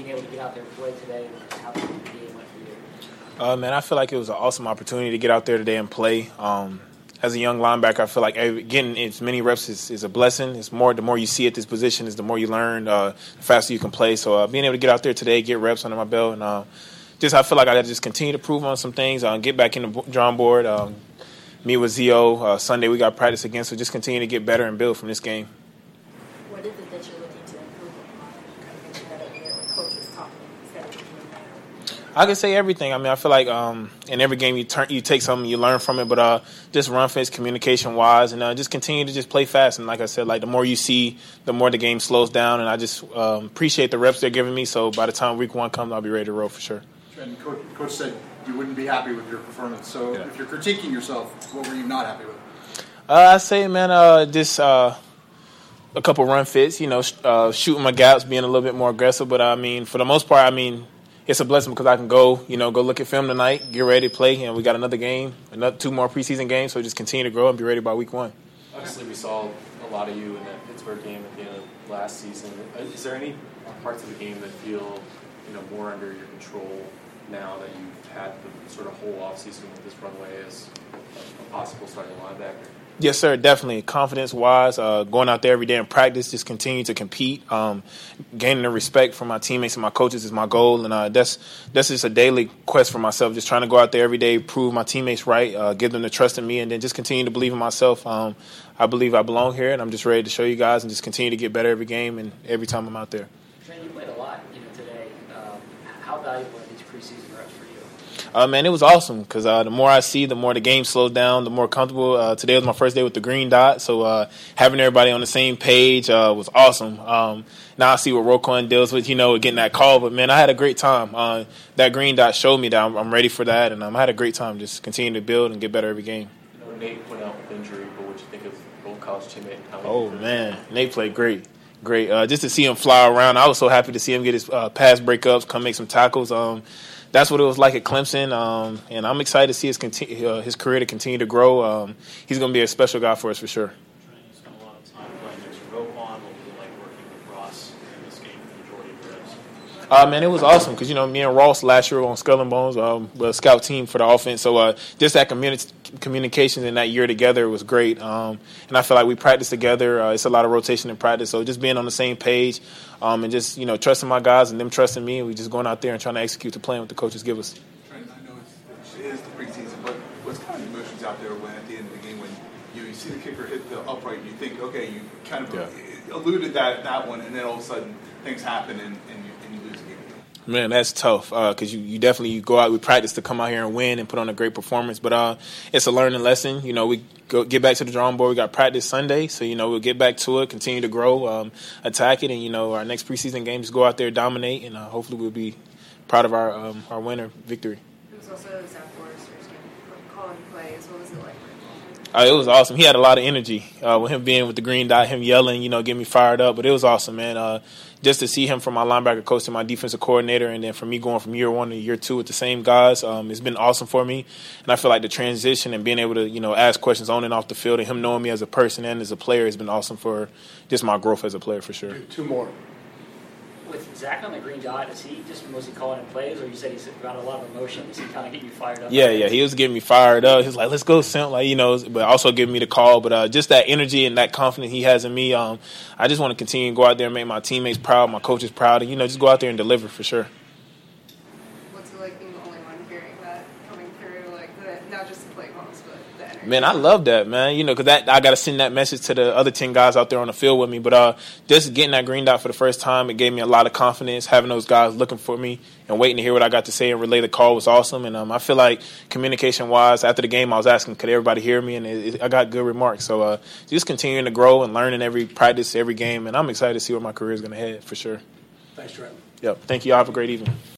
being able to get out there and play today, and how the game went for you? Man, I feel like it was an awesome opportunity to get out there today and play. As a young linebacker, I feel like getting as many reps is a blessing. It's more the more you see at this position, is the more you learn, the faster you can play. So being able to get out there today, get reps under my belt, and I feel like I got to just continue to prove on some things, get back in the drawing board. Meet with Zio Sunday. We got practice again, so just continue to get better and build from this game. What is it that you're looking to improve upon? Kind of that coaches talking instead of doing that? I can say everything. I mean, I feel like in every game you take something, you learn from it. But just run fast, communication wise, and just continue to just play fast. And like I said, like the more you see, the more the game slows down. And I just appreciate the reps they're giving me. So by the time week 1 comes, I'll be ready to roll for sure. And Coach said you wouldn't be happy with your performance. So if you're critiquing yourself, what were you not happy with? I say, man, just a couple run fits, shooting my gaps, being a little bit more aggressive. But, I mean, for the most part, I mean, it's a blessing because I can go look at film tonight, get ready to play. We got another game, 2 more preseason games, so just continue to grow and be ready by week 1. Obviously, we saw a lot of you in that Pittsburgh game at the end of last season. Is there any parts of the game that feel, more under your control now that you've had the sort of whole offseason with this runway as a possible starting linebacker? Yes, sir, definitely. Confidence-wise, going out there every day in practice, just continue to compete, gaining the respect from my teammates and my coaches is my goal, and that's just a daily quest for myself, just trying to go out there every day, prove my teammates right, give them the trust in me, and then just continue to believe in myself. I believe I belong here, and I'm just ready to show you guys and just continue to get better every game and every time I'm out there. Trent, you played a lot, today. How valuable are these preseason reps for you? Man, it was awesome because the more I see, the more the game slows down, the more comfortable. Today was my first day with the green dot, so having everybody on the same page was awesome. Now I see what Roquan deals with, getting that call. But, man, I had a great time. That green dot showed me that I'm ready for that, and I had a great time just continuing to build and get better every game. Nate went out with injury, but what did you think of old college teammate? Oh, man, Nate played great. Just to see him fly around, I was so happy to see him get his pass breakups, come make some tackles. That's what it was like at Clemson, and I'm excited to see his career to continue to grow. He's going to be a special guy for us for sure. You spent a lot of time playing next to Roquan. What was it like working with Ross in this game for the majority of the reps? Man, it was awesome because, me and Ross last year were on Skull and Bones, a scout team for the offense. So just that communication in that year together was great. And I feel like we practiced together. It's a lot of rotation in practice. So just being on the same page and just, trusting my guys and them trusting me. And we just going out there and trying to execute the plan what the coaches give us. Trent, I know it is the preseason, but what's kind of emotions out there when at the end of the game when you see the kicker hit the upright and you think, okay, you kind of alluded that one, and then all of a sudden things happen and you lose the game. Man, that's tough because you definitely go out. We practice to come out here and win and put on a great performance. But it's a learning lesson. We get back to the drawing board. We got practice Sunday, so we'll get back to it, continue to grow, attack it, and our next preseason games go out there, dominate, and hopefully we'll be proud of our winner victory. It was also Zach Forrester's calling plays. What was it like? It was awesome. He had a lot of energy with him being with the green dot, him yelling, getting me fired up. But it was awesome, man. Just to see him from my linebacker coach to my defensive coordinator, and then for me going from year 1 to year 2 with the same guys, it's been awesome for me. And I feel like the transition and being able to, ask questions on and off the field and him knowing me as a person and as a player has been awesome for just my growth as a player for sure. 2 more. With Zach on the green dot, is he just mostly calling in plays, or you said he's got a lot of emotion? Is he kind of getting you fired up? Yeah, he was getting me fired up. He was like, let's go, Simp, but also giving me the call. But just that energy and that confidence he has in me, I just want to continue to go out there and make my teammates proud, my coaches proud, and, just go out there and deliver for sure. What's it like being the only one hearing that coming through, not just the play calls, but the energy? Man, I love that, man. Because I got to send that message to the other 10 guys out there on the field with me. But just getting that green dot for the first time, it gave me a lot of confidence. Having those guys looking for me and waiting to hear what I got to say and relay the call was awesome. And I feel like communication-wise, after the game, I was asking, could everybody hear me? And I got good remarks. So just continuing to grow and learning every practice, every game. And I'm excited to see where my career is going to head for sure. Thanks, Trent. Yep. Thank you. Y'all have a great evening.